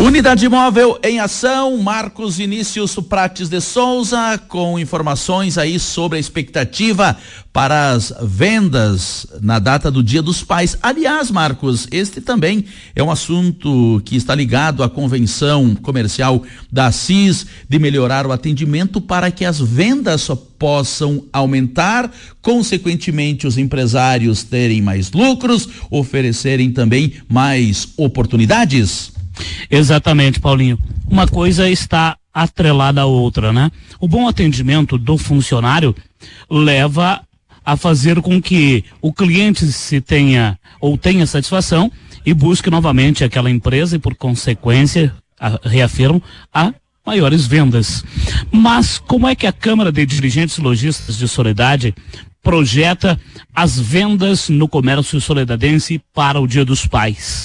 Unidade Móvel em ação, Marcos Vinícius Prates de Souza, com informações aí sobre a expectativa para as vendas na data do Dia dos Pais. Aliás, Marcos, este também é um assunto que está ligado à convenção comercial da Assis de melhorar o atendimento para que as vendas só possam aumentar, consequentemente os empresários terem mais lucros, oferecerem também mais oportunidades. Exatamente, Paulinho. Uma coisa está atrelada à outra, né? O bom atendimento do funcionário leva a fazer com que o cliente tenha satisfação e busque novamente aquela empresa e, por consequência, reafirmo, a maiores vendas. Mas como é que a Câmara de Dirigentes Lojistas de Soledade projeta as vendas no comércio soledadense para o Dia dos Pais?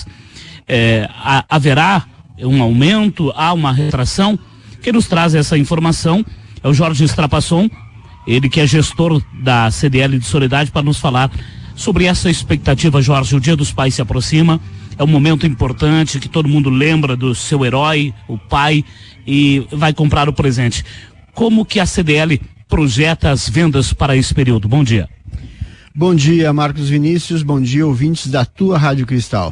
Haverá um aumento, há uma retração? Quem nos traz essa informação é o Jorge Strapasson, ele que é gestor da CDL de Soledade, para nos falar sobre essa expectativa. Jorge, o Dia dos Pais se aproxima, é um momento importante que todo mundo lembra do seu herói, o pai, e vai comprar o presente. Como que a CDL projeta as vendas para esse período? Bom dia. Bom dia, Marcos Vinícius, bom dia, ouvintes da tua Rádio Cristal.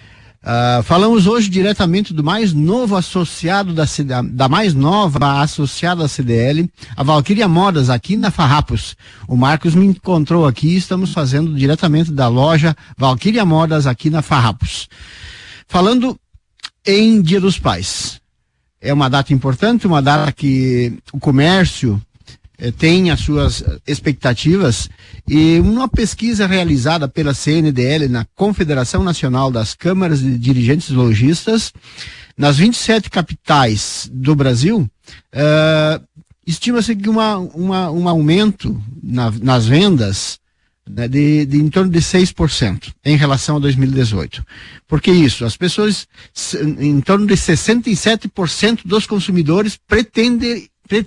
Falamos hoje diretamente do mais novo associado da mais nova associada à CDL, a Valquíria Modas, aqui na Farrapos. O Marcos me encontrou aqui, estamos fazendo diretamente da loja Valquíria Modas aqui na Farrapos. Falando em Dia dos Pais. É uma data importante, uma data que o comércio tem as suas expectativas, e uma pesquisa realizada pela CNDL, na Confederação Nacional das Câmaras de Dirigentes Lojistas, nas 27 capitais do Brasil, estima-se que um aumento nas vendas, né, de em torno de 6% em relação a 2018. Por que isso? As pessoas, em torno de 67% dos consumidores pretendem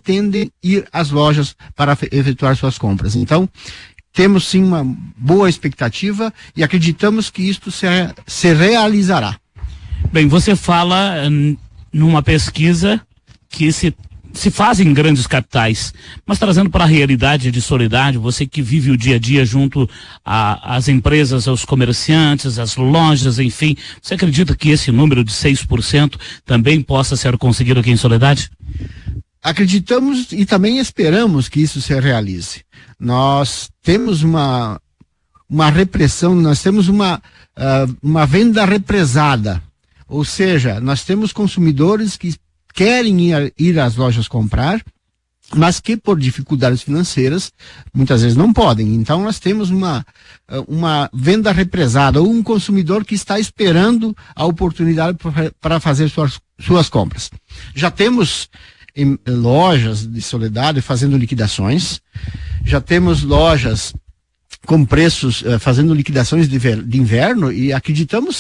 ir às lojas para efetuar suas compras. Então, temos sim uma boa expectativa e acreditamos que isto se realizará. Bem, você fala numa pesquisa que se faz em grandes capitais, mas trazendo para a realidade de Soledade, você que vive o dia a dia junto às empresas, aos comerciantes, às lojas, enfim, você acredita que esse número de 6% também possa ser conseguido aqui em Soledade? Acreditamos e também esperamos que isso se realize. Nós temos uma repressão, nós temos uma venda represada, ou seja, nós temos consumidores que querem ir às lojas comprar, mas que por dificuldades financeiras muitas vezes não podem. Então nós temos uma venda represada, ou um consumidor que está esperando a oportunidade para fazer suas compras. Já temos em lojas de Soledade fazendo liquidações, já temos lojas com preços fazendo liquidações de inverno, e acreditamos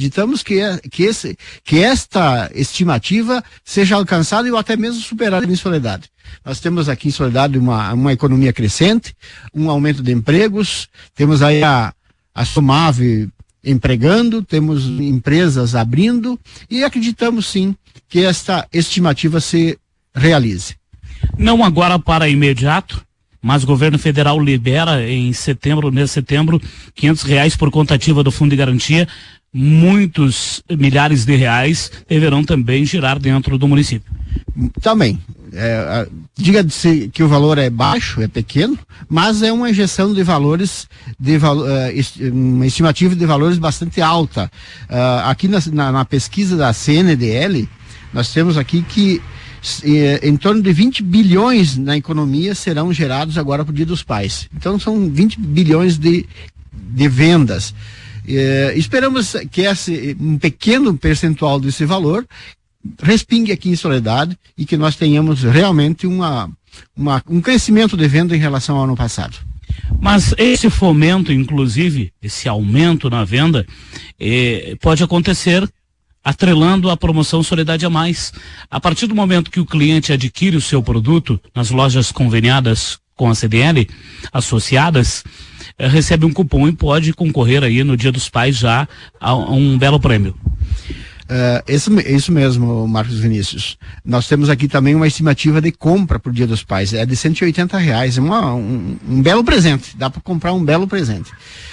que esta estimativa seja alcançada e até mesmo superada em Soledade. Nós temos aqui em Soledade uma economia crescente, um aumento de empregos, temos aí a Somave empregando, temos empresas abrindo, e acreditamos sim que esta estimativa se realize. Não agora para imediato, mas o governo federal libera mês de setembro, R$500 por conta ativa do Fundo de Garantia. Muitos milhares de reais deverão também girar dentro do município. Também. Diga-se que o valor é baixo, é pequeno, mas é uma injeção de valores, uma estimativa de valores bastante alta. Aqui na pesquisa da CNDL, nós temos aqui que em torno de 20 bilhões na economia serão gerados agora para o Dia dos Pais. Então são 20 bilhões de vendas. Esperamos que um pequeno percentual desse valor respingue aqui em Soledade e que nós tenhamos realmente um crescimento de venda em relação ao ano passado. Mas esse fomento, inclusive, esse aumento na venda, pode acontecer atrelando a promoção Soledade a Mais. A partir do momento que o cliente adquire o seu produto nas lojas conveniadas com a CDL, associadas, recebe um cupom e pode concorrer aí no Dia dos Pais já a um belo prêmio. Isso mesmo, Marcos Vinícius. Nós temos aqui também uma estimativa de compra para o Dia dos Pais. É de R$ 180. É um belo presente. Dá para comprar um belo presente.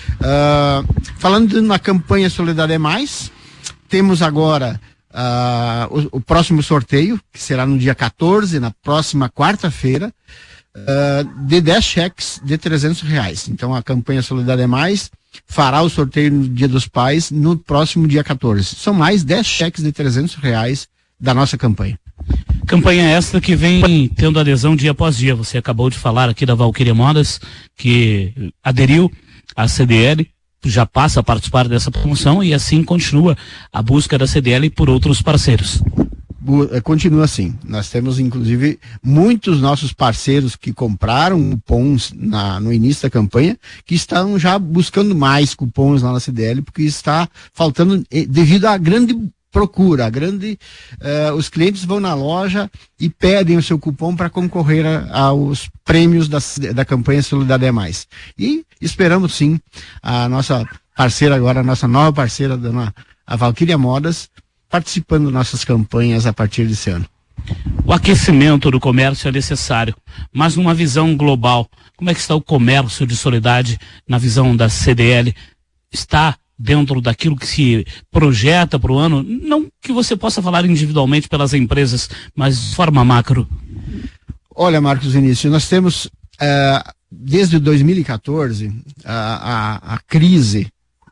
Falando na campanha Solidariedade é Mais, temos agora o próximo sorteio, que será no dia 14, na próxima quarta-feira, de 10 cheques de R$ 300. Então a campanha Solidariedade é Mais fará o sorteio no Dia dos Pais no próximo dia 14. São mais 10 cheques de R$ 300 da nossa campanha. Campanha esta que vem tendo adesão dia após dia. Você acabou de falar aqui da Valquíria Modas, que aderiu à CDL, já passa a participar dessa promoção e assim continua a busca da CDL por outros parceiros. Continua assim. Nós temos, inclusive, muitos nossos parceiros que compraram cupons no início da campanha, que estão já buscando mais cupons lá na CDL, porque está faltando, devido à grande procura, os clientes vão na loja e pedem o seu cupom para concorrer aos prêmios da campanha Solidariedade é Mais. E esperamos sim a nossa parceira agora, a nossa nova parceira, a Valquíria Modas, participando das nossas campanhas a partir desse ano. O aquecimento do comércio é necessário, mas numa visão global, como é que está o comércio de solidariedade na visão da CDL? Está dentro daquilo que se projeta para o ano? Não que você possa falar individualmente pelas empresas, mas de forma macro. Olha, Marcos Vinícius, nós temos, desde 2014, a crise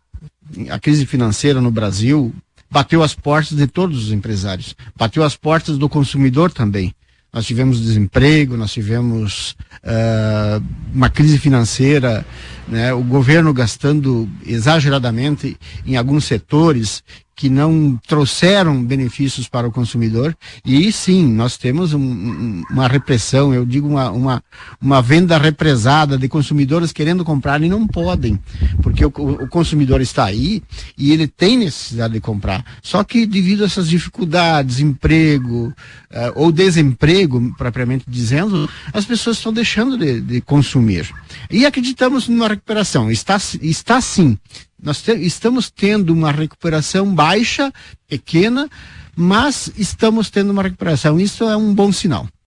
financeira no Brasil bateu as portas de todos os empresários, bateu as portas do consumidor também. Nós tivemos desemprego, nós tivemos uma crise financeira, né? O governo gastando exageradamente em alguns setores que não trouxeram benefícios para o consumidor. E sim, nós temos uma repressão, eu digo uma venda represada de consumidores querendo comprar e não podem, porque o consumidor está aí e ele tem necessidade de comprar. Só que devido a essas dificuldades, emprego ou desemprego, propriamente dizendo, as pessoas estão deixando de consumir. E acreditamos numa recuperação. Está sim. Nós estamos tendo uma recuperação baixa, pequena, mas estamos tendo uma recuperação. Isso é um bom sinal.